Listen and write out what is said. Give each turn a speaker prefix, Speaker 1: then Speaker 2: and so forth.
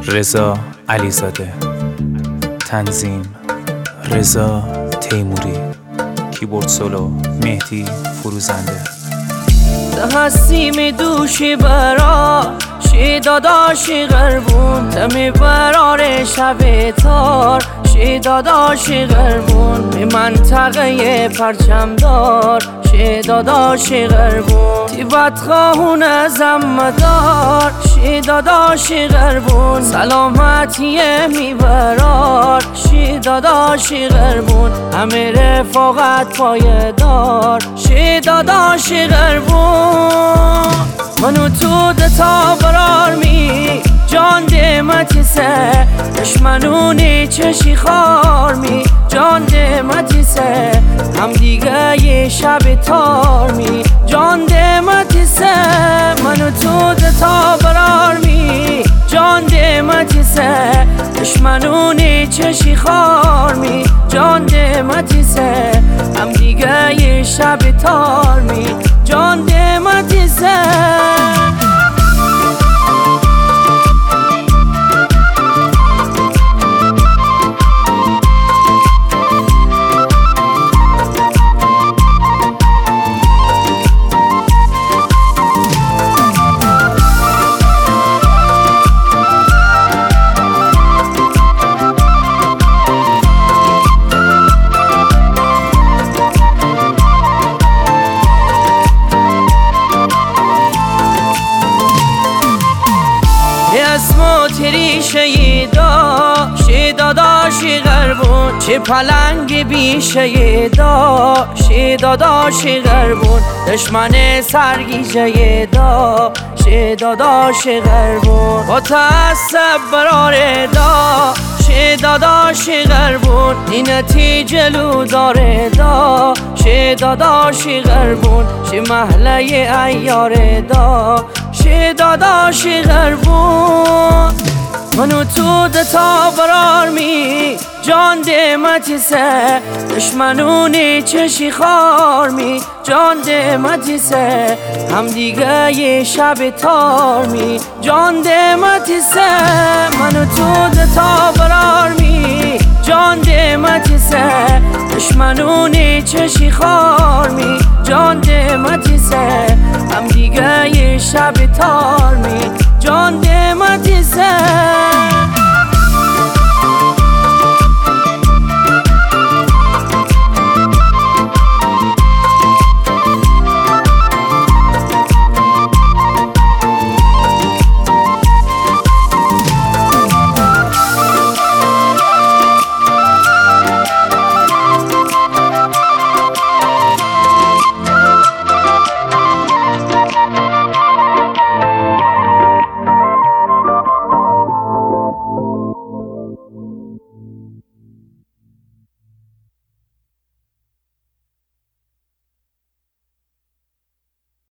Speaker 1: رضا علیزاده، تنظیم رضا تیموری، کیبورد سولو مهدی فروزنده.
Speaker 2: هستیم دوشی برا شی داداشی غربون، دمی برار شب تار شی داداشی غربون، به منطقه پرچمدار شی داداشی غربون، تی بدخواهون زمدار شی داداشی غربون، سلامتی میبرار شی داداشی غربون، همه رفاقت پایدار شی داداشی غربون. منو تو دتا برار می جان دمتی سه، دشمنونی چشی خار می جان دمتی سه، هم دیگه یه شب تار می جان دمتی سه. منو تو دتا برار می جان دمتی سه، دشمنونی چشی خار می جان دمتی سه، هم دیگه یه شب تار می جان دمتی سه. اسمو تری شیدا شی داداشی غربون، چه پلنگ بی شیدا شی داداشی غربون، دشمن سرگیجه دا شی داداشی غربون، با تعصب برار دا شی داداشی غربون، اینتی جلو داره دا شی داداشی غربون، شی محله ایار دا شی داداشی غربون. منو تو دتا برار می جان دمتی سه، دشمنونی چشی خار می جان دمتی سه، هم دیگه یه شب تار می جان دمتی سه. منو تو دتا برار می جان دمتی سه، دشمنونی چشی خار می جان دمتی سه، هم دیگه یه شب تار می جان دمتی سه.